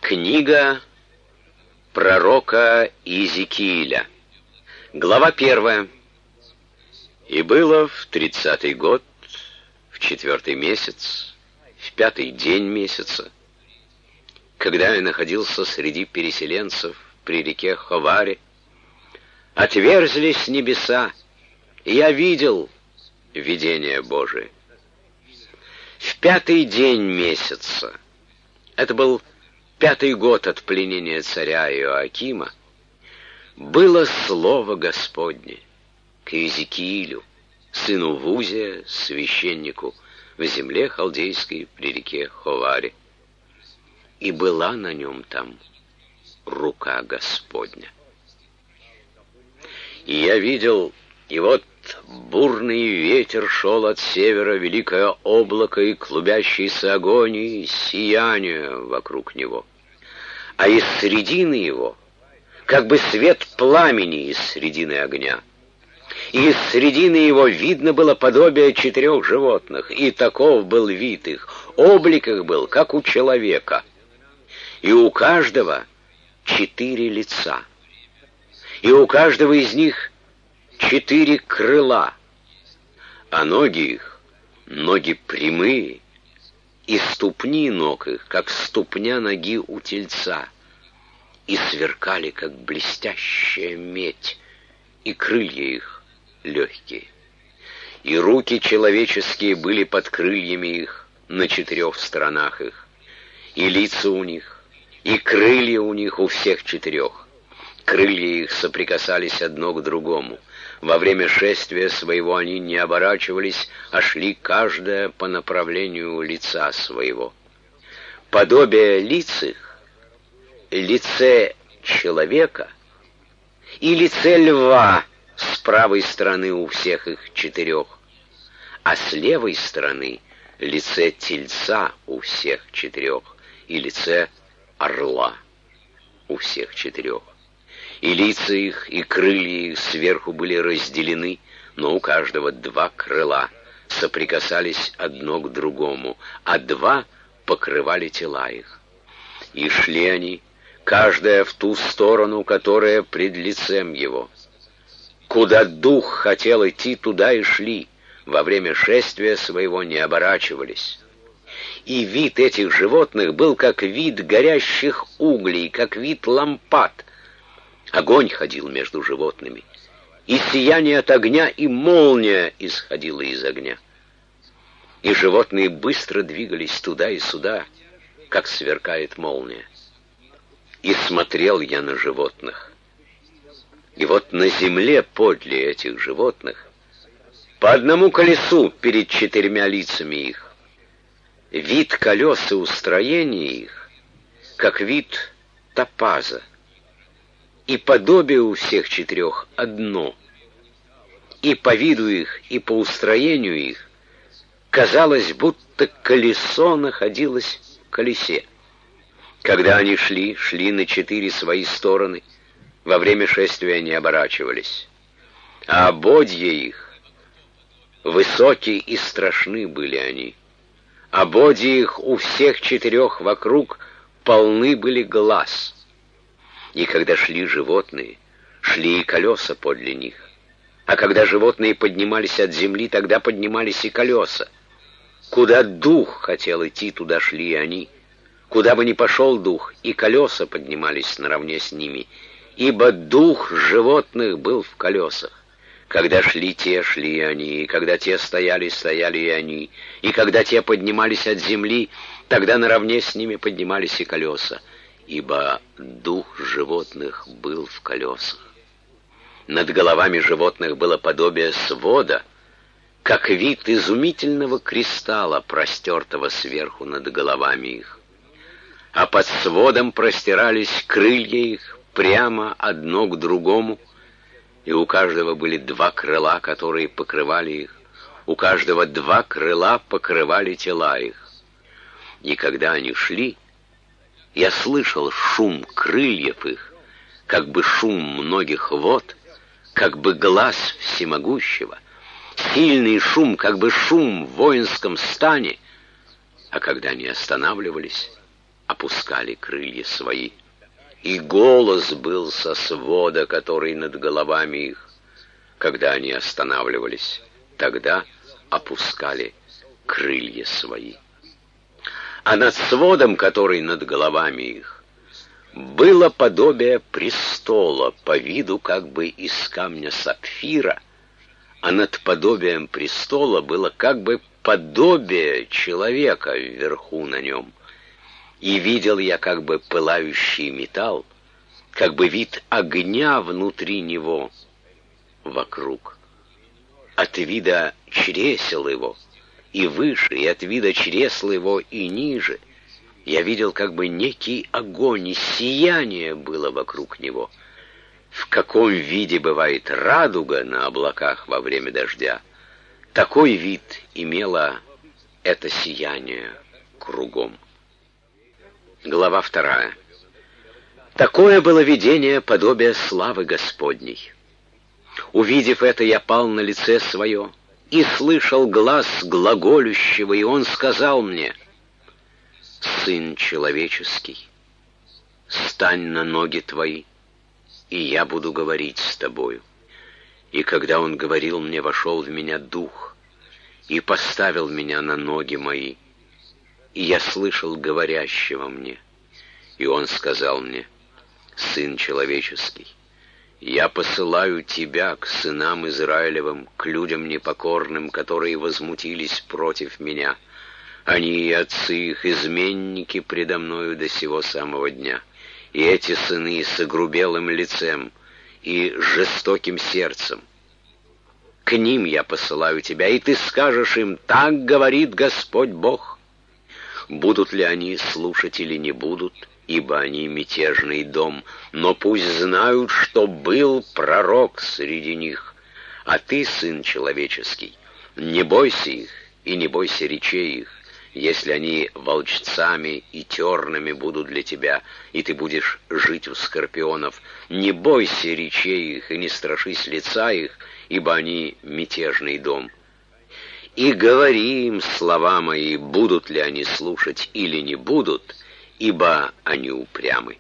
Книга пророка Иезекииля. Глава 1. «И было в 30-й год, в 4-й месяц, в 5-й день месяца, когда я находился среди переселенцев при реке Ховаре, отверзлись небеса, и я видел видение Божие. В 5-й день месяца, это был 5-й год от пленения царя Иоакима, было слово Господне к Иезекиилю, сыну Вузия, священнику, в земле халдейской при реке Ховаре. И была на нем там рука Господня. И я видел, и вот бурный ветер шел от севера, великое облако и клубящийся огонь, и сияние вокруг него. А из середины его, как бы свет пламени из середины огня. И из середины его видно было подобие 4 животных, и таков был вид их, облик их был, как у человека. И у каждого 4 лица, и у каждого из них 4 крыла, а ноги их, ноги прямые, и ступни ног их, как ступня ноги у тельца, и сверкали, как блестящая медь, и крылья их легкие. И руки человеческие были под крыльями их на 4 сторонах их, и лица у них, и крылья у них у всех 4. Крылья их соприкасались одно к другому. Во время шествия своего они не оборачивались, а шли каждое по направлению лица своего. Подобие лиц их, лице человека и лице льва с правой стороны у всех их 4, а с левой стороны лице тельца у всех 4 и лице орла у всех 4. И лица их, и крылья их сверху были разделены, но у каждого 2 крыла соприкасались одно к другому, а 2 покрывали тела их. И шли они, каждая в ту сторону, которая пред лицем его. Куда дух хотел идти, туда и шли, во время шествия своего не оборачивались. И вид этих животных был как вид горящих углей, как вид лампад. Огонь ходил между животными, и сияние от огня, и молния исходила из огня. И животные быстро двигались туда и сюда, как сверкает молния. И смотрел я на животных. И вот на земле подле этих животных, по одному колесу перед 4 лицами их, вид колес и устроение их, как вид топаза, и подобие у всех 4 одно, и по виду их, и по устроению их казалось, будто колесо находилось в колесе. Когда они шли на 4 свои стороны, во время шествия не оборачивались, а ободья их, высокие и страшны были они. Ободья их у всех 4 вокруг полны были глаз. И когда шли животные, шли и колеса подле них. А когда животные поднимались от земли, тогда поднимались и колеса. Куда дух хотел идти, туда шли и они. Куда бы ни пошел дух, и колеса поднимались наравне с ними, ибо дух животных был в колесах. Когда шли те, шли и они, и когда те стояли, стояли и они, и когда те поднимались от земли, тогда наравне с ними поднимались и колеса, ибо дух животных был в колесах. Над головами животных было подобие свода, как вид изумительного кристалла, простертого сверху над головами их. А под сводом простирались крылья их прямо одно к другому, и у каждого были 2 крыла, которые покрывали их, у каждого 2 крыла покрывали тела их. И когда они шли, я слышал шум крыльев их, как бы шум многих вод, как бы глаз всемогущего, сильный шум, как бы шум в воинском стане, а когда они останавливались, опускали крылья свои, и голос был со свода, который над головами их. Когда они останавливались, тогда опускали крылья свои. А над сводом, который над головами их, было подобие престола, по виду как бы из камня сапфира, а над подобием престола было как бы подобие человека вверху на нем. И видел я как бы пылающий металл, как бы вид огня внутри него, вокруг. От вида чресел его и выше, и от вида чресла его и ниже я видел как бы некий огонь, и сияние было вокруг него. В каком виде бывает радуга на облаках во время дождя, такой вид имело это сияние кругом. Глава 2. Такое было видение подобия славы Господней. Увидев это, я пал на лице свое и слышал глас глаголющего, и он сказал мне: «Сын человеческий, стань на ноги твои, и я буду говорить с тобою». И когда он говорил мне, вошел в меня дух и поставил меня на ноги мои, и я слышал говорящего мне, и он сказал мне: «Сын человеческий, я посылаю тебя к сынам Израилевым, к людям непокорным, которые возмутились против меня. Они и отцы их изменники предо мною до сего самого дня. И эти сыны с огрубелым лицем и жестоким сердцем. К ним я посылаю тебя, и ты скажешь им: так говорит Господь Бог. Будут ли они слушать или не будут, ибо они мятежный дом, но пусть знают, что был пророк среди них. А ты, сын человеческий, не бойся их и не бойся речей их, если они волчцами и тернами будут для тебя, и ты будешь жить у скорпионов. Не бойся речей их и не страшись лица их, ибо они мятежный дом. И говори им слова мои, будут ли они слушать или не будут, ибо они упрямы.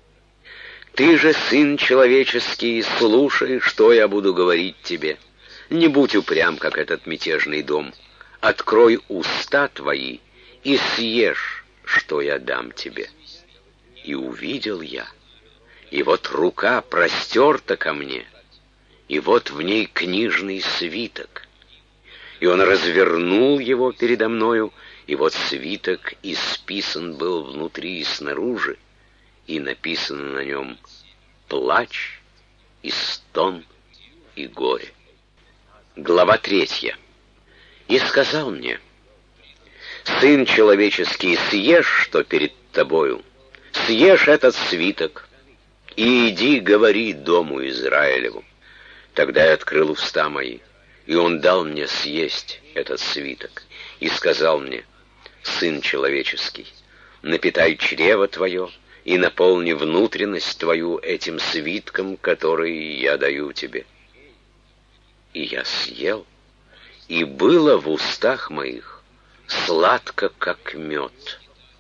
Ты же, сын человеческий, слушай, что я буду говорить тебе. Не будь упрям, как этот мятежный дом. Открой уста твои и съешь, что я дам тебе». И увидел я, и вот рука простерта ко мне, и вот в ней книжный свиток. И он развернул его передо мною, и вот свиток исписан был внутри и снаружи, и написано на нем плач, и стон, и горе. Глава 3. И сказал мне: «Сын человеческий, съешь, что перед тобою, съешь этот свиток, и иди говори дому Израилеву». Тогда я открыл уста мои, и он дал мне съесть этот свиток, и сказал мне: «Сын человеческий, напитай чрево твое и наполни внутренность твою этим свитком, который я даю тебе». И я съел, и было в устах моих сладко, как мед.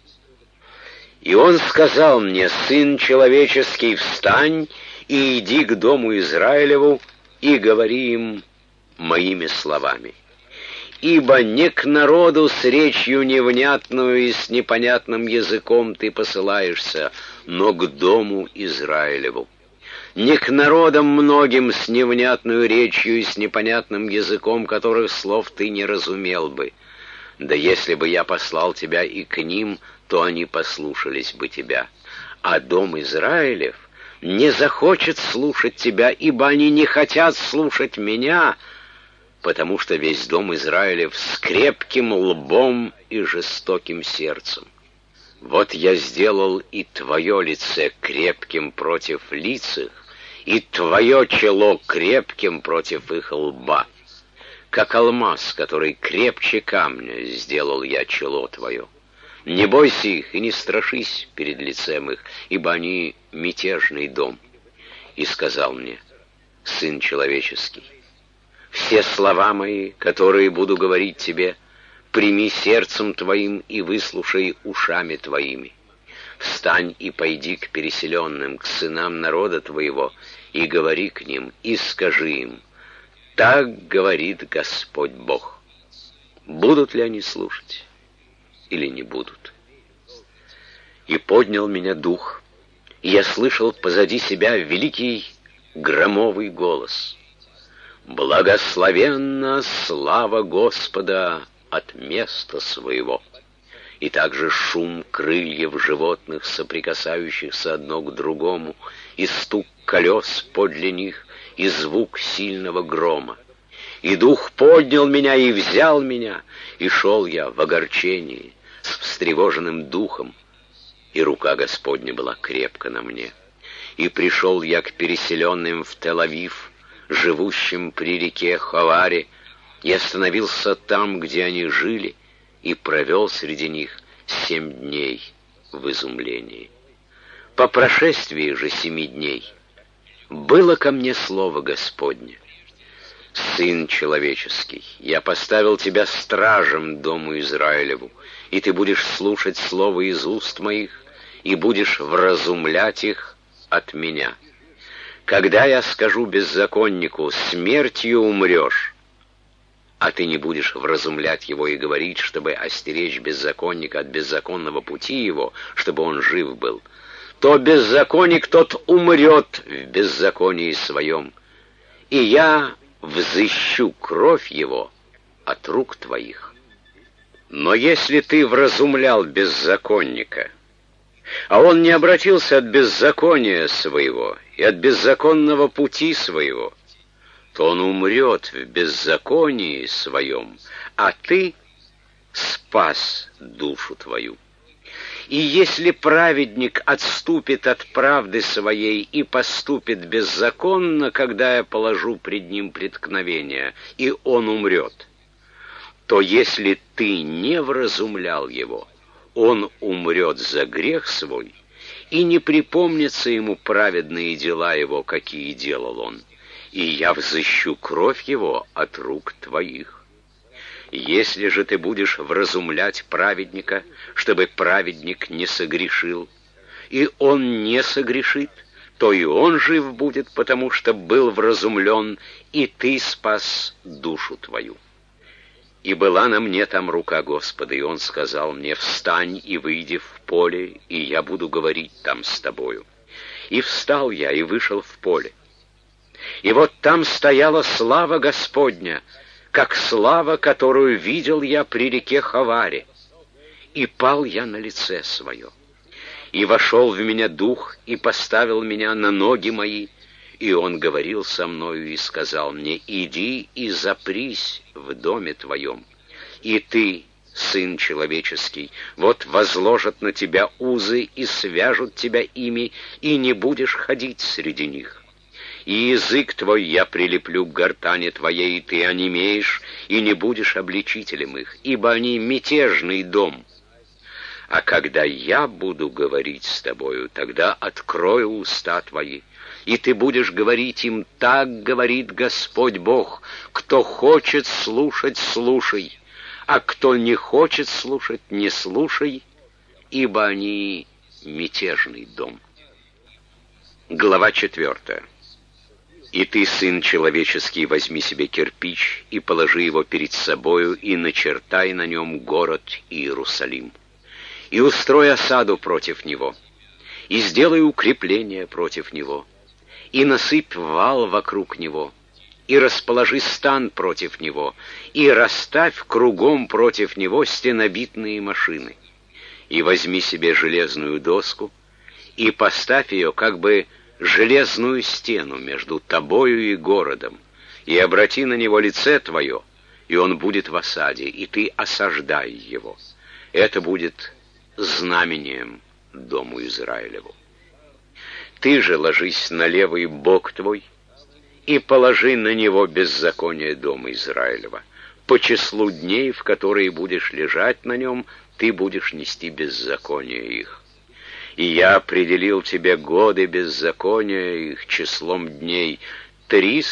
И он сказал мне: «Сын человеческий, встань и иди к дому Израилеву, и говори им моими словами. Ибо не к народу с речью невнятную и с непонятным языком ты посылаешься, но к дому Израилеву. Не к народам многим с невнятную речью и с непонятным языком, которых слов ты не разумел бы. Да если бы я послал тебя и к ним, то они послушались бы тебя. А дом Израилев не захочет слушать тебя, ибо они не хотят слушать меня, потому что весь дом Израилев с крепким лбом и жестоким сердцем. Вот я сделал и твое лице крепким против лиц их, и твое чело крепким против их лба. Как алмаз, который крепче камня, сделал я чело твое. Не бойся их и не страшись перед лицем их, ибо они мятежный дом». И сказал мне: «Сын человеческий, все слова мои, которые буду говорить тебе, прими сердцем твоим и выслушай ушами твоими. Встань и пойди к переселенным, к сынам народа твоего, и говори к ним, и скажи им: так говорит Господь Бог. Будут ли они слушать или не будут? И поднял меня дух, и я слышал позади себя великий громовый голос: «Благословенна слава Господа от места своего». И также шум крыльев животных, соприкасающихся одно к другому, и стук колес подле них, и звук сильного грома. И дух поднял меня и взял меня, и шел я в огорчении, с встревоженным духом, и рука Господня была крепко на мне. И пришел я к переселенным в Тель-Авив, живущим при реке Хаваре, и остановился там, где они жили, и провел среди них 7 дней в изумлении. По прошествии же 7 дней было ко мне слово Господне: «Сын человеческий, я поставил тебя стражем дому Израилеву, и ты будешь слушать слово из уст моих, и будешь вразумлять их от меня. Когда я скажу беззаконнику: смертью умрешь, а ты не будешь вразумлять его и говорить, чтобы остеречь беззаконника от беззаконного пути его, чтобы он жив был, то беззаконник тот умрет в беззаконии своем, и я взыщу кровь его от рук твоих. Но если ты вразумлял беззаконника, а он не обратился от беззакония своего и от беззаконного пути своего, то он умрет в беззаконии своем, а ты спас душу твою. И если праведник отступит от правды своей и поступит беззаконно, когда я положу пред ним преткновение, и он умрет, то если ты не вразумлял его, он умрет за грех свой, и не припомнятся ему праведные дела его, какие делал он, и я взыщу кровь его от рук твоих. Если же ты будешь вразумлять праведника, чтобы праведник не согрешил, и он не согрешит, то и он жив будет, потому что был вразумлен, и ты спас душу твою. И была на мне там рука Господа, и он сказал мне: встань и выйди в поле, и я буду говорить там с тобою. И встал я и вышел в поле. И вот там стояла слава Господня, как слава, которую видел я при реке Хаваре. И пал я на лице свое. И вошел в меня дух, и поставил меня на ноги мои, и он говорил со мною и сказал мне: иди и запрись в доме твоем. И ты, сын человеческий, вот возложат на тебя узы и свяжут тебя ими, и не будешь ходить среди них. И язык твой я прилеплю к гортани твоей, и ты онемеешь, и не будешь обличителем их, ибо они мятежный дом. А когда я буду говорить с тобою, тогда открою уста твои, и ты будешь говорить им: так говорит Господь Бог, кто хочет слушать, слушай, а кто не хочет слушать, не слушай, ибо они мятежный дом». Глава 4. «И ты, сын человеческий, возьми себе кирпич и положи его перед собою, и начертай на нем город Иерусалим. И устрой осаду против него, и сделай укрепление против него, и насыпь вал вокруг него, и расположи стан против него, и расставь кругом против него стенобитные машины. И возьми себе железную доску, и поставь ее как бы железную стену между тобою и городом, и обрати на него лице твое, и он будет в осаде, и ты осаждай его. Это будет знамением дому Израилеву. Ты же ложись на левый бок твой и положи на него беззаконие дома Израилева. По числу дней, в которые будешь лежать на нем, ты будешь нести беззаконие их. И я определил тебе годы беззакония их числом дней.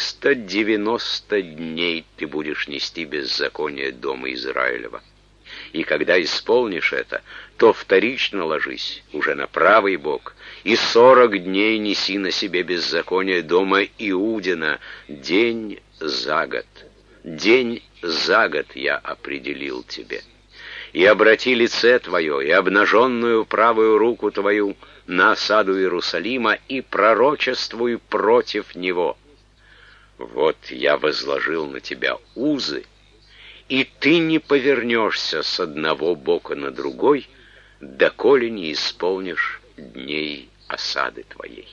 390 дней ты будешь нести беззаконие дома Израилева. И когда исполнишь это, то вторично ложись уже на правый бок, и 40 дней неси на себе беззаконие дома Иудина, день за год. День за год я определил тебе. И обрати лице твое, и обнаженную правую руку твою на осаду Иерусалима, и пророчествуй против него. Вот я возложил на тебя узы, и ты не повернешься с одного бока на другой, доколе не исполнишь дней осады твоей.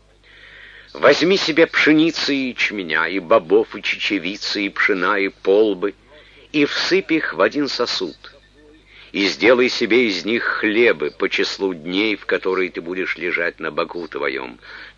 Возьми себе пшеницы и ячменя, и бобов, и чечевицы, и пшена, и полбы, и всыпь их в один сосуд, и сделай себе из них хлебы по числу дней, в которые ты будешь лежать на боку твоем.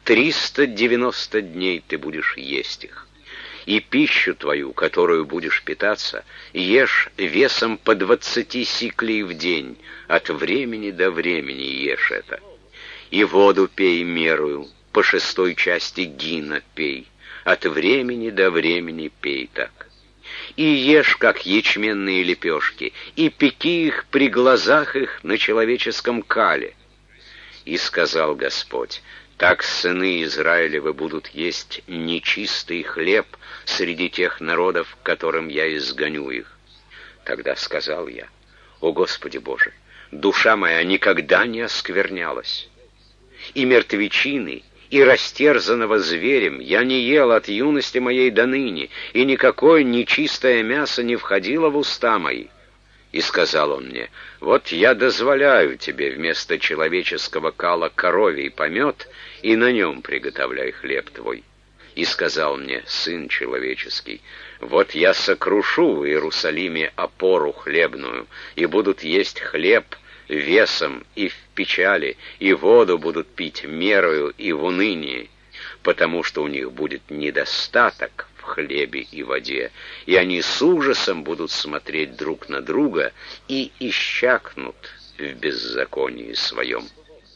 390 дней ты будешь есть их. И пищу твою, которую будешь питаться, ешь весом по 20 сиклей в день, от времени до времени ешь это. И воду пей мерою, по 6 части гина пей, от времени до времени пей так. И ешь, как ячменные лепешки, и пеки их при глазах их на человеческом кале. И сказал Господь: так сыны Израилевы будут есть нечистый хлеб среди тех народов, к которым я изгоню их. Тогда сказал я: о Господи Боже, душа моя никогда не осквернялась. И мертвечины, и растерзанного зверем я не ел от юности моей до ныне, и никакое нечистое мясо не входило в уста мои. И сказал он мне: вот я дозволяю тебе вместо человеческого кала коровий помет, и на нем приготовляй хлеб твой. И сказал мне: сын человеческий, вот я сокрушу в Иерусалиме опору хлебную, и будут есть хлеб весом и в печали, и воду будут пить мерою и в унынии, потому что у них будет недостаток в хлебе и воде, и они с ужасом будут смотреть друг на друга и исчакнут в беззаконии своем.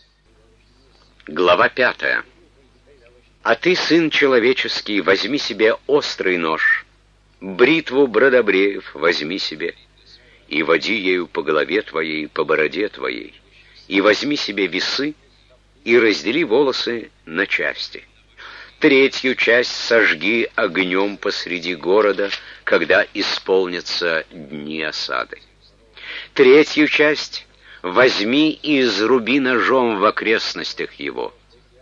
Глава 5. А ты, сын человеческий, возьми себе острый нож, бритву бродобреев возьми себе, и води ею по голове твоей, по бороде твоей, и возьми себе весы, и раздели волосы на части. 3 часть сожги огнем посреди города, когда исполнятся дни осады. 3 часть возьми и изруби ножом в окрестностях его.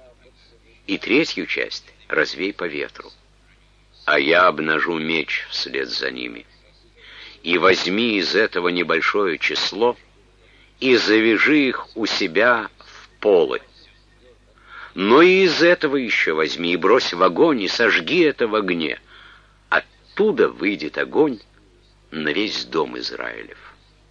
И 3 часть развей по ветру, а я обнажу меч вслед за ними. И возьми из этого небольшое число и завяжи их у себя в полы. Но и из этого еще возьми и брось в огонь, и сожги это в огне. Оттуда выйдет огонь на весь дом Израилев.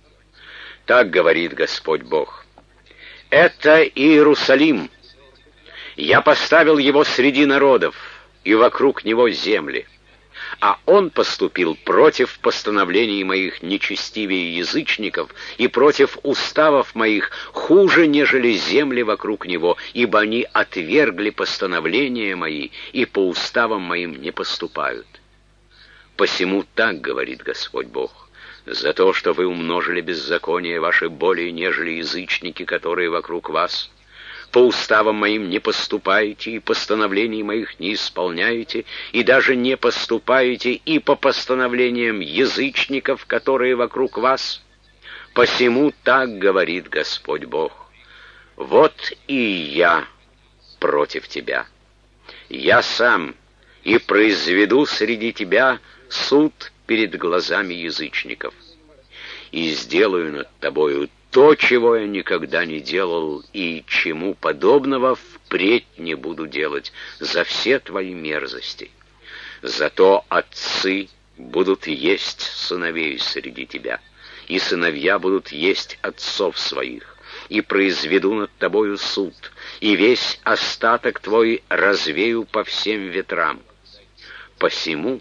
Так говорит Господь Бог: это Иерусалим. Я поставил его среди народов, и вокруг него земли. А он поступил против постановлений моих нечестивее язычников и против уставов моих хуже, нежели земли вокруг него, ибо они отвергли постановления мои и по уставам моим не поступают. Посему так говорит Господь Бог: за то, что вы умножили беззаконие ваши более, нежели язычники, которые вокруг вас, по уставам моим не поступаете, и постановлений моих не исполняете, и даже не поступаете и по постановлениям язычников, которые вокруг вас. Посему так говорит Господь Бог: вот и я против тебя. Я сам и произведу среди тебя суд перед глазами язычников, и сделаю над тобою то, чего я никогда не делал, и чему подобного впредь не буду делать за все твои мерзости. Зато отцы будут есть сыновей среди тебя, и сыновья будут есть отцов своих, и произведу над тобою суд, и весь остаток твой развею по всем ветрам. Посему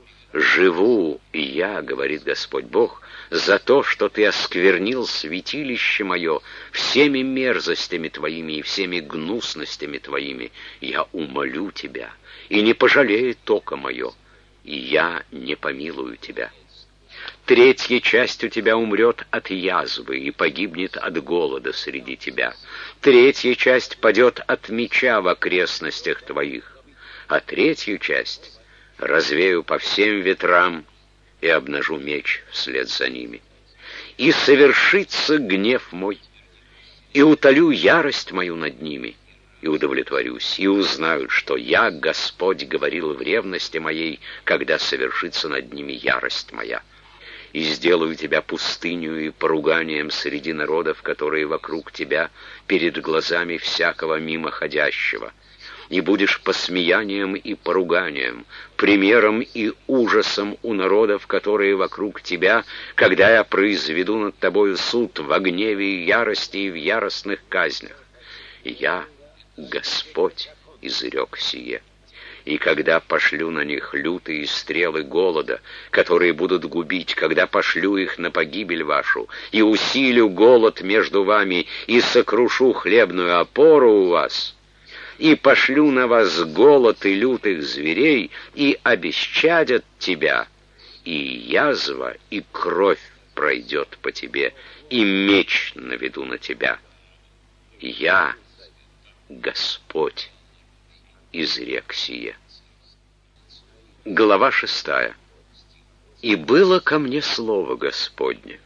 живу я, говорит Господь Бог, за то, что ты осквернил святилище мое всеми мерзостями твоими и всеми гнусностями твоими. Я умолю тебя, и не пожалеет око мое, и я не помилую тебя. Третья часть у тебя умрет от язвы и погибнет от голода среди тебя. Третья часть падет от меча в окрестностях твоих, а третью часть развею по всем ветрам и обнажу меч вслед за ними. И совершится гнев мой, и утолю ярость мою над ними, и удовлетворюсь, и узнают, что я, Господь, говорил в ревности моей, когда совершится над ними ярость моя. И сделаю тебя пустынью и поруганием среди народов, которые вокруг тебя, перед глазами всякого мимоходящего. И будешь посмеянием и поруганием, примером и ужасом у народов, которые вокруг тебя, когда я произведу над тобою суд во гневе и ярости и в яростных казнях. И я, Господь, изрек сие. И когда пошлю на них лютые стрелы голода, которые будут губить, когда пошлю их на погибель вашу, и усилю голод между вами, и сокрушу хлебную опору у вас, и пошлю на вас голод и лютых зверей, и обесчадят тебя, и язва, и кровь пройдет по тебе, и меч наведу на тебя. Я, Господь, изрек сие. Глава 6. И было ко мне слово Господне: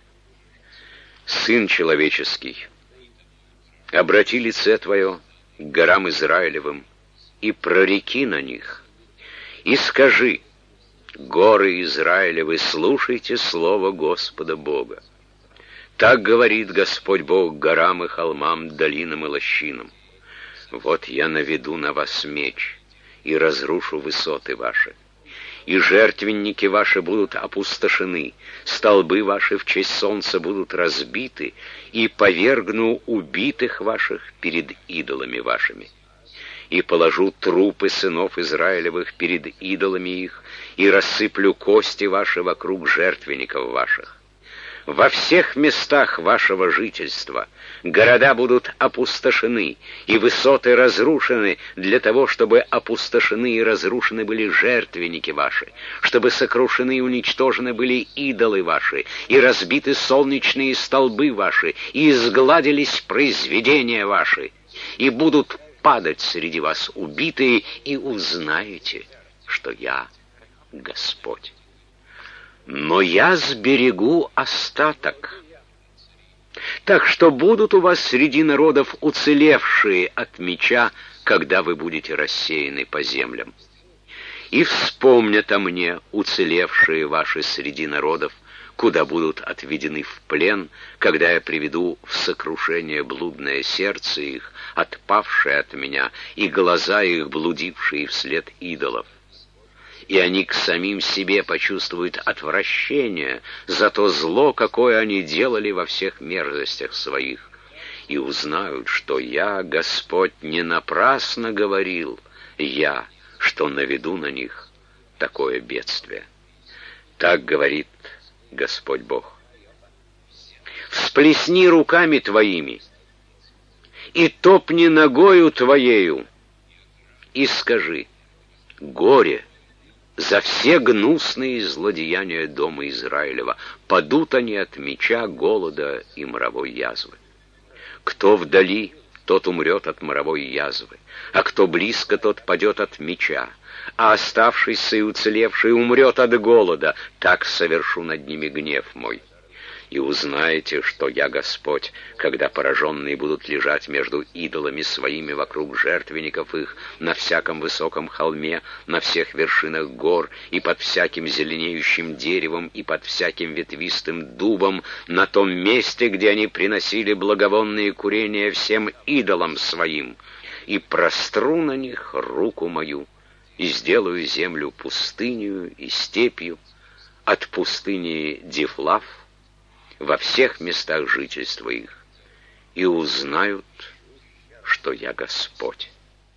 Сын человеческий, обрати лице твое к горам Израилевым и прореки на них, и скажи: горы Израилевы, слушайте слово Господа Бога. Так говорит Господь Бог горам и холмам, долинам и лощинам: вот я наведу на вас меч и разрушу высоты ваши, и жертвенники ваши будут опустошены, столбы ваши в честь солнца будут разбиты, и повергну убитых ваших перед идолами вашими. И положу трупы сынов Израилевых перед идолами их, и рассыплю кости ваши вокруг жертвенников ваших. Во всех местах вашего жительства города будут опустошены, и высоты разрушены для того, чтобы опустошены и разрушены были жертвенники ваши, чтобы сокрушены и уничтожены были идолы ваши, и разбиты солнечные столбы ваши, и изгладились произведения ваши, и будут падать среди вас убитые, и узнаете, что я Господь. Но я сберегу остаток, так что будут у вас среди народов уцелевшие от меча, когда вы будете рассеяны по землям. И вспомнят о мне уцелевшие ваши среди народов, куда будут отведены в плен, когда я приведу в сокрушение блудное сердце их, отпавшее от меня, и глаза их, блудившие вслед идолов. И они к самим себе почувствуют отвращение за то зло, какое они делали во всех мерзостях своих, и узнают, что я, Господь, не напрасно говорил, я, что наведу на них такое бедствие. Так говорит Господь Бог. Всплесни руками твоими, и топни ногою твоею, и скажи: горе за все гнусные злодеяния дома Израилева, падут они от меча, голода и моровой язвы. Кто вдали, тот умрет от моровой язвы, а кто близко, тот падет от меча, а оставшийся и уцелевший умрет от голода. Так совершу над ними гнев мой. И узнаете, что я Господь, когда пораженные будут лежать между идолами своими вокруг жертвенников их, на всяком высоком холме, на всех вершинах гор, и под всяким зеленеющим деревом, и под всяким ветвистым дубом, на том месте, где они приносили благовонные курения всем идолам своим, и простру на них руку мою, и сделаю землю пустынью и степью, от пустыни Дифлав, во всех местах жительства их, и узнают, что я Господь.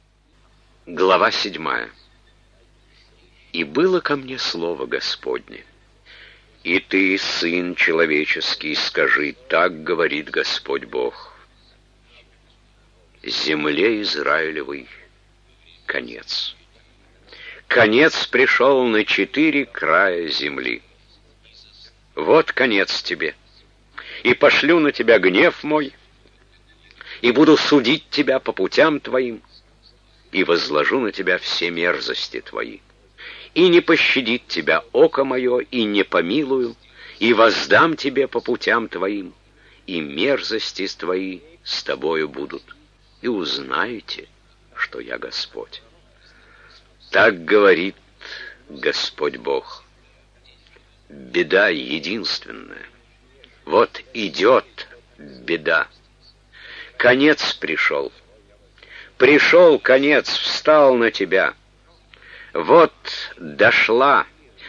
Глава 7. И было ко мне слово Господне: и ты, сын человеческий, скажи: так говорит Господь Бог: земле Израилевой конец. Конец пришел на 4 края земли. Вот конец тебе. И пошлю на тебя гнев мой, и буду судить тебя по путям твоим, и возложу на тебя все мерзости твои. И не пощадит тебя око мое, и не помилую, и воздам тебе по путям твоим, и мерзости твои с тобою будут, и узнаете, что я Господь. Так говорит Господь Бог. Беда единственная. Вот идет беда. Конец пришел. Пришел конец, встал на тебя. Вот дошла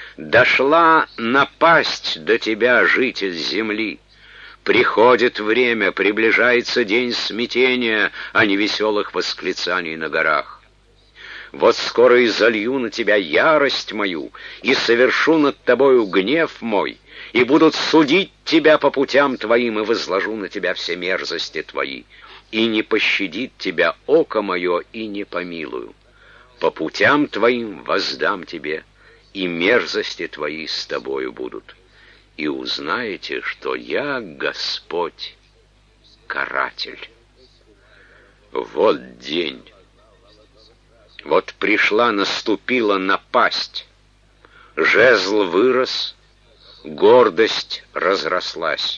напасть до тебя, житель земли. Приходит время, приближается день смятения, а не веселых восклицаний на горах. Вот скоро и залью на тебя ярость мою, и совершу над тобою гнев мой, и будут судить тебя по путям твоим, и возложу на тебя все мерзости твои, и не пощадит тебя око мое, и не помилую. По путям твоим воздам тебе, и мерзости твои с тобою будут. И узнаете, что я Господь, каратель. Вот день. Вот пришла, наступила напасть. Жезл вырос, гордость разрослась.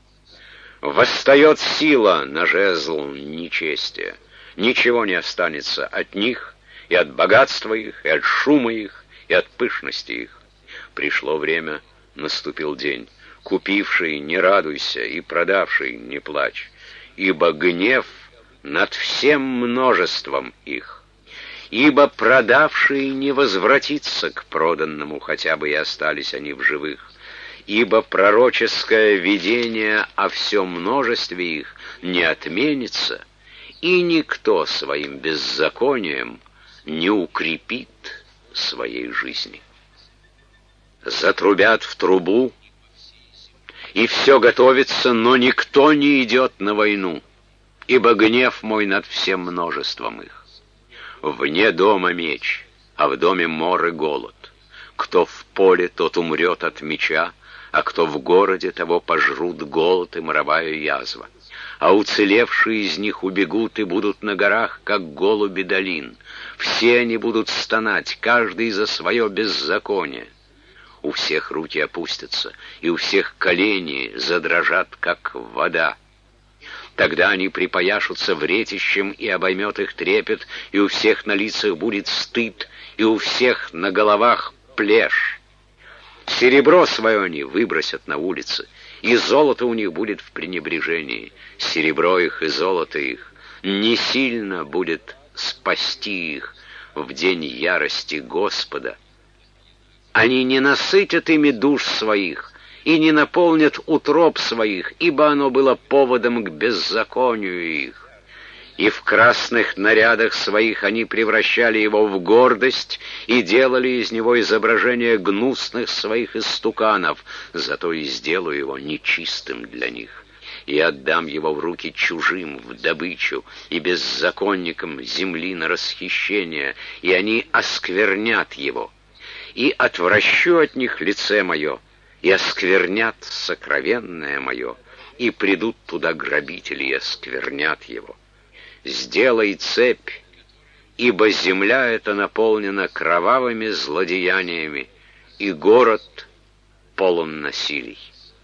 Восстает сила на жезл нечестия. Ничего не останется от них, и от богатства их, и от шума их, и от пышности их. Пришло время, наступил день. Купивший, не радуйся, и продавший, не плачь, ибо гнев над всем множеством их. Ибо продавшие не возвратится к проданному, хотя бы и остались они в живых. Ибо пророческое видение о всем множестве их не отменится, и никто своим беззаконием не укрепит своей жизни. Затрубят в трубу, и все готовится, но никто не идет на войну, ибо гнев мой над всем множеством их. Вне дома меч, а в доме мор и голод. Кто в поле, тот умрет от меча, а кто в городе, того пожрут голод и моровая язва. А уцелевшие из них убегут и будут на горах, как голуби долин. Все они будут стонать, каждый за свое беззаконие. У всех руки опустятся, и у всех колени задрожат, как вода. Тогда они припояшутся вретищем, и обоймет их трепет, и у всех на лицах будет стыд, и у всех на головах плешь. Серебро свое они выбросят на улицы, и золото у них будет в пренебрежении. Серебро их и золото их не сильно будет спасти их в день ярости Господа. Они не насытят ими душ своих, и не наполнят утроб своих, ибо оно было поводом к беззаконию их. И в красных нарядах своих они превращали его в гордость и делали из него изображение гнусных своих истуканов, зато и сделаю его нечистым для них. И отдам его в руки чужим, в добычу, и беззаконникам земли на расхищение, и они осквернят его. И отвращу от них лице мое, и осквернят сокровенное мое, и придут туда грабители, и осквернят его. Сделай цепь, ибо земля эта наполнена кровавыми злодеяниями, и город полон насилий.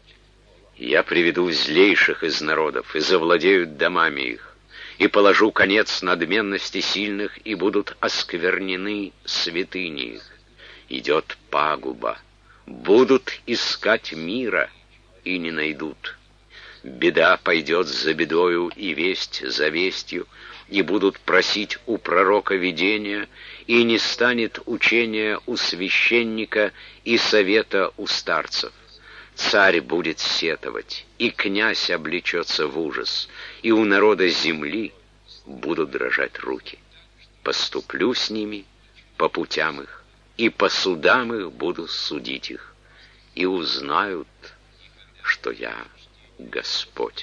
Я приведу злейших из народов, и завладеют домами их, и положу конец надменности сильных, и будут осквернены святыни их. Идет пагуба. Будут искать мира, и не найдут. Беда пойдет за бедою, и весть за вестью, и будут просить у пророка видения, и не станет учения у священника и совета у старцев. Царь будет сетовать, и князь облечется в ужас, и у народа земли будут дрожать руки. Поступлю с ними по путям их, и по судам их буду судить их, и узнают, что я Господь.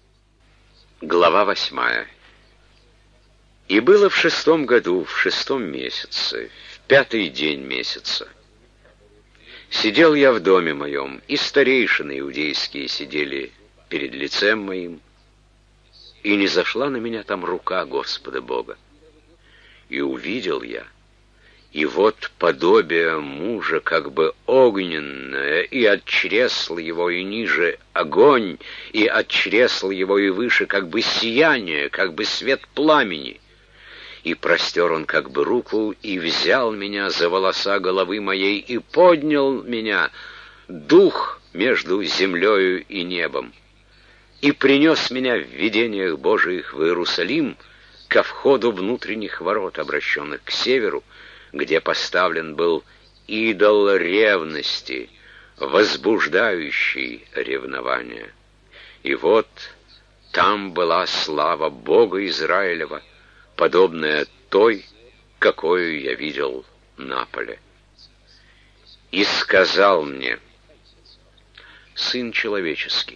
Глава 8. И было в 6 году, в 6 месяце, в 5 день месяца. Сидел я в доме моем, и старейшины иудейские сидели перед лицем моим, и не зашла на меня там рука Господа Бога. И увидел я, и вот подобие мужа, как бы огненное, и от чресла его и ниже огонь, и от чресла его и выше, как бы сияние, как бы свет пламени. И простер он как бы руку, и взял меня за волоса головы моей, и поднял меня, дух между землею и небом, и принес меня в видениях Божиих в Иерусалим, ко входу внутренних ворот, обращенных к северу, где поставлен был идол ревности, возбуждающий ревнование. И вот там была слава Бога Израилева, подобная той, какую я видел на поле. И сказал мне: «Сын человеческий,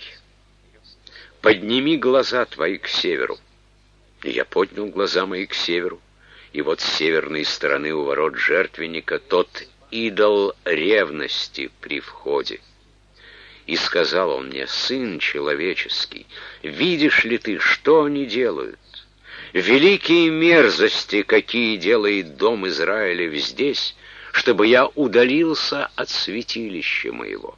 подними глаза твои к северу». И я поднял глаза мои к северу, и вот с северной стороны у ворот жертвенника тот идол ревности при входе. И сказал он мне: «Сын человеческий, видишь ли ты, что они делают? Великие мерзости, какие делает дом Израилев здесь, чтобы я удалился от святилища моего.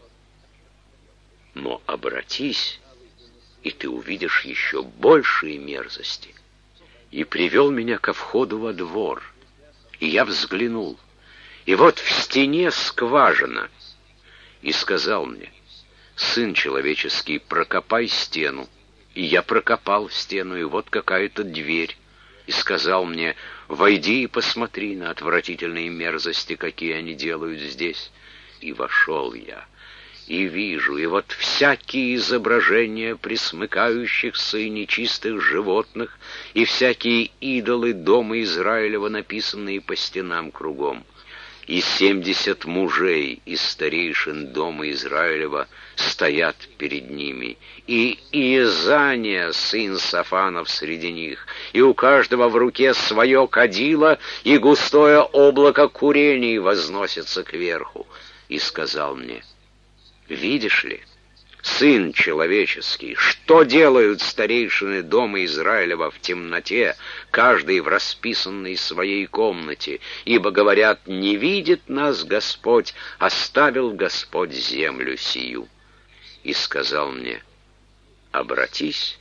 Но обратись, и ты увидишь еще большие мерзости». И привел меня ко входу во двор, и я взглянул, и вот в стене скважина. И сказал мне: «Сын человеческий, прокопай стену». И я прокопал стену, и вот какая-то дверь. И сказал мне: «Войди и посмотри на отвратительные мерзости, какие они делают здесь». И вошел я, и вижу, и вот всякие изображения пресмыкающихся и нечистых животных, и всякие идолы дома Израилева, написанные по стенам кругом. И 70 мужей из старейшин дома Израилева стоят перед ними, и Иезания, сын Сафанов, среди них, и у каждого в руке свое кадило, и густое облако курений возносится кверху. И сказал мне: «Видишь ли, сын человеческий, что делают старейшины дома Израилева в темноте, каждый в расписанной своей комнате, ибо, говорят, не видит нас Господь, оставил Господь землю сию». И сказал мне: «Обратись,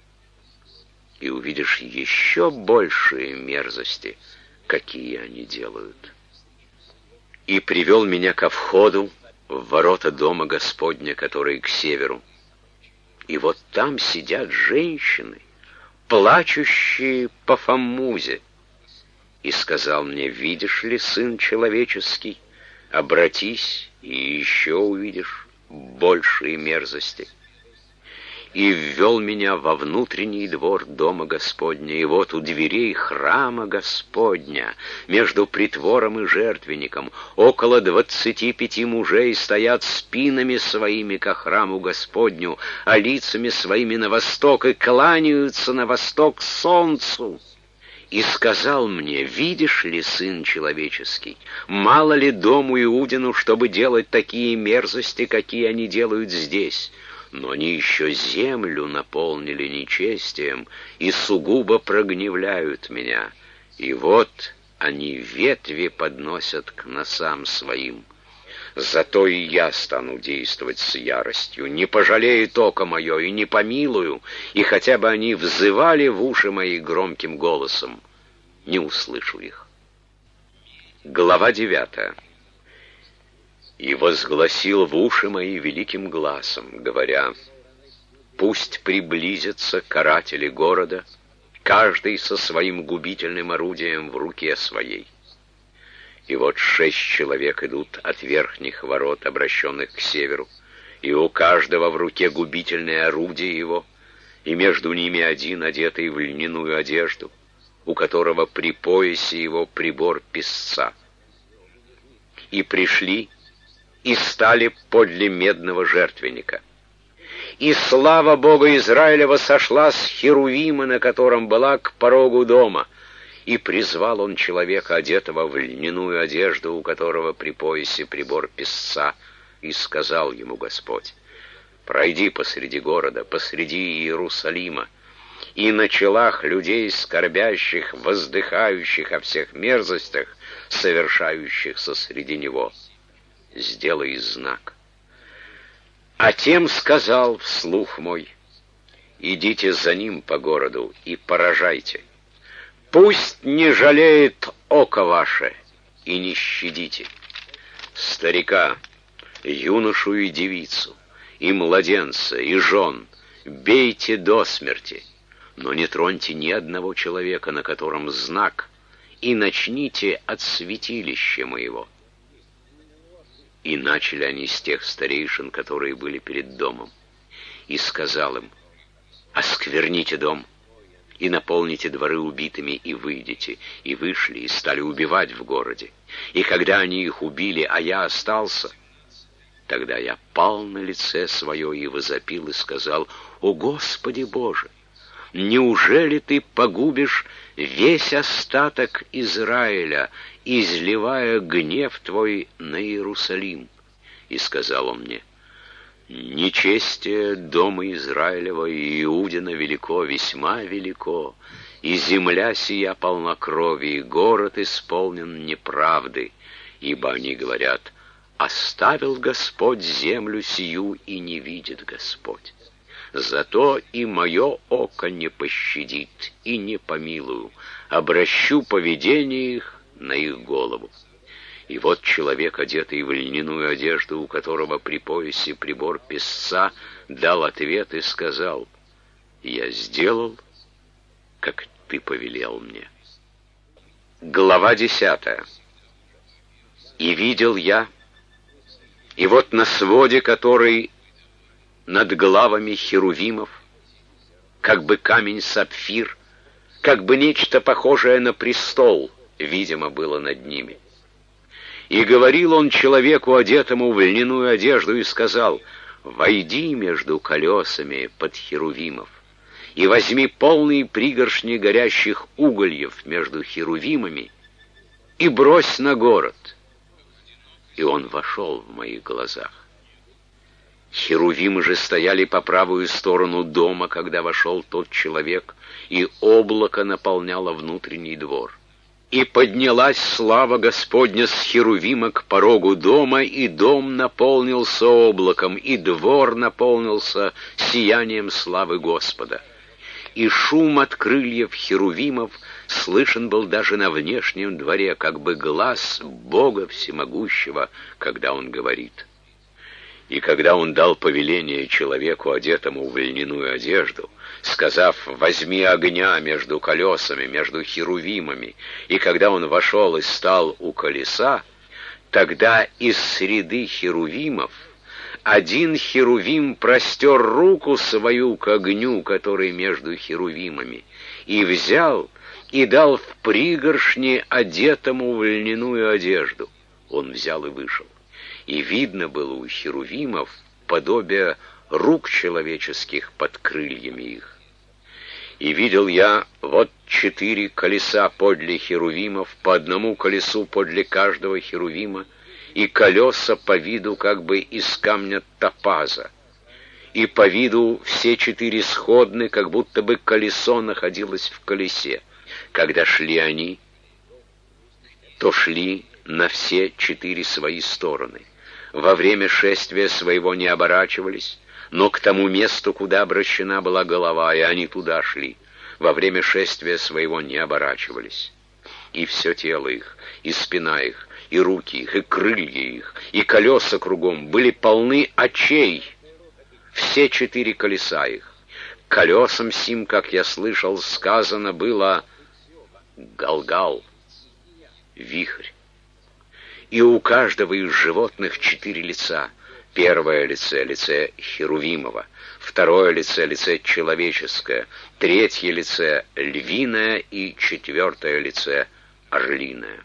и увидишь еще большие мерзости, какие они делают». И привел меня ко входу в ворота дома Господня, которые к северу. И вот там сидят женщины, плачущие по Фаммузе. И сказал мне: «Видишь ли, сын человеческий, обратись, и еще увидишь большие мерзости». И ввел меня во внутренний двор дома Господня, и вот у дверей храма Господня, между притвором и жертвенником, около 25 мужей стоят спинами своими ко храму Господню, а лицами своими на восток, и кланяются на восток солнцу. И сказал мне: «Видишь ли, сын человеческий, мало ли дому Иудину, чтобы делать такие мерзости, какие они делают здесь? Но они еще землю наполнили нечестием и сугубо прогневляют меня. И вот они ветви подносят к носам своим. Зато и я стану действовать с яростью, не пожалеет око мое и не помилую, и хотя бы они взывали в уши мои громким голосом, не услышу их». Глава 9. «И возгласил в уши мои великим гласом, говоря: пусть приблизятся каратели города, каждый со своим губительным орудием в руке своей. И вот 6 человек идут от верхних ворот, обращенных к северу, и у каждого в руке губительное орудие его, и между ними один, одетый в льняную одежду, у которого при поясе его прибор песца. И пришли и стали подле медного жертвенника. И слава Бога Израилева сошла с Херувима, на котором была, к порогу дома, И призвал он человека, одетого в льняную одежду, у которого при поясе прибор песца, и сказал ему Господь: «Пройди посреди города, посреди Иерусалима, и на челах людей, скорбящих, воздыхающих о всех мерзостях, совершающихся среди него, сделай знак». А тем сказал вслух мой: «Идите за ним по городу и поражайте. Пусть не жалеет око ваше, и не щадите. Старика, юношу и девицу, и младенца, и жен бейте до смерти, но не троньте ни одного человека, на котором знак, и начните от святилища моего». И начали они с тех старейшин, которые были перед домом. И сказал им: «Оскверните дом, и наполните дворы убитыми, и выйдите». И вышли, и стали убивать в городе. И когда они их убили, а я остался, тогда я пал на лице свое и возопил, и сказал: «О Господи Боже, неужели Ты погубишь весь остаток Израиля, изливая гнев Твой на Иерусалим?» И сказал он мне: «Нечестие дома Израилева и Иудина велико, весьма велико, и земля сия полна крови, и город исполнен неправды, ибо они говорят: оставил Господь землю сию, и не видит Господь. Зато и мое око не пощадит, и не помилую, обращу поведение их на их голову». И вот человек, одетый в льняную одежду, у которого при поясе прибор песца, дал ответ и сказал: «Я сделал, как ты повелел мне». Глава 10. «И видел я, и вот на своде, который над главами херувимов, как бы камень-сапфир, как бы нечто похожее на престол, видимо, было над ними. И говорил он человеку, одетому в льняную одежду, и сказал: «Войди между колесами под херувимов, и возьми полные пригоршни горящих угольев между херувимами, и брось на город». И он вошел в моих глазах. Херувимы же стояли по правую сторону дома, когда вошел тот человек, и облако наполняло внутренний двор. И поднялась слава Господня с херувима к порогу дома, и дом наполнился облаком, и двор наполнился сиянием славы Господа. И шум от крыльев херувимов слышен был даже на внешнем дворе, как бы глас Бога Всемогущего, когда Он говорит. И когда он дал повеление человеку, одетому в льняную одежду, сказав: «Возьми огня между колесами, между херувимами», и когда он вошел и стал у колеса, тогда из среды херувимов один херувим простер руку свою к огню, который между херувимами, и взял и дал в пригоршни одетому в льняную одежду. Он взял и вышел. И видно было у херувимов подобие рук человеческих под крыльями их. И видел я вот 4 колеса подле херувимов, по одному колесу подле каждого херувима, и колеса по виду как бы из камня топаза. И по виду все 4 сходны, как будто бы колесо находилось в колесе. Когда шли они, то шли на все 4 свои стороны. Во время шествия своего не оборачивались, но к тому месту, куда обращена была голова, и они туда шли. Во время шествия своего не оборачивались. И все тело их, и спина их, и руки их, и крылья их, и колеса кругом были полны очей, все 4 колеса их. Колесам сим, как я слышал, сказано было «Галгал», вихрь. И у каждого из животных 4 лица. Первое лице — лице херувимово, второе лице — лице человеческое, третье лице — львиное, и 4 лице — орлиное.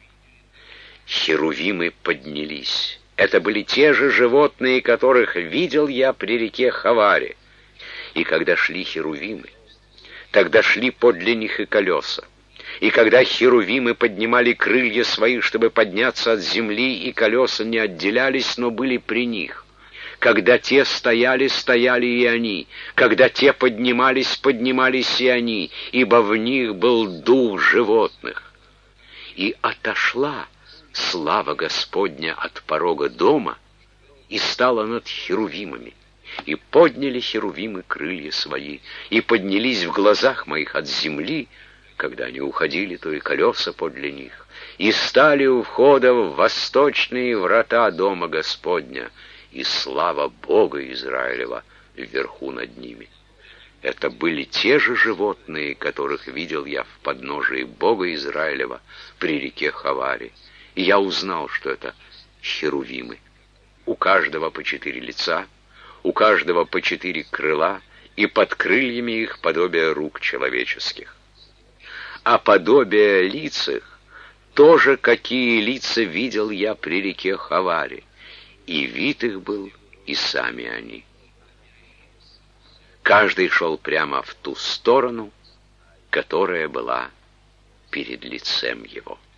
Херувимы поднялись. Это были те же животные, которых видел я при реке Хаваре. И когда шли херувимы, тогда шли подле них и колеса. И когда херувимы поднимали крылья свои, чтобы подняться от земли, и колеса не отделялись, но были при них. Когда те стояли, стояли и они. Когда те поднимались, поднимались и они, ибо в них был дух животных. И отошла слава Господня от порога дома и стала над херувимами. И подняли херувимы крылья свои, и поднялись в глазах моих от земли, когда они уходили, то и колеса подле них, и стали у входа в восточные врата дома Господня, и слава Бога Израилева вверху над ними. Это были те же животные, которых видел я в подножии Бога Израилева при реке Хавари, и я узнал, что это херувимы. У каждого по 4 лица, у каждого по 4 крыла, и под крыльями их подобие рук человеческих. А подобие лиц их тоже, какие лица видел я при реке Хавари, и вид их был, и сами они. Каждый шел прямо в ту сторону, которая была перед лицем его.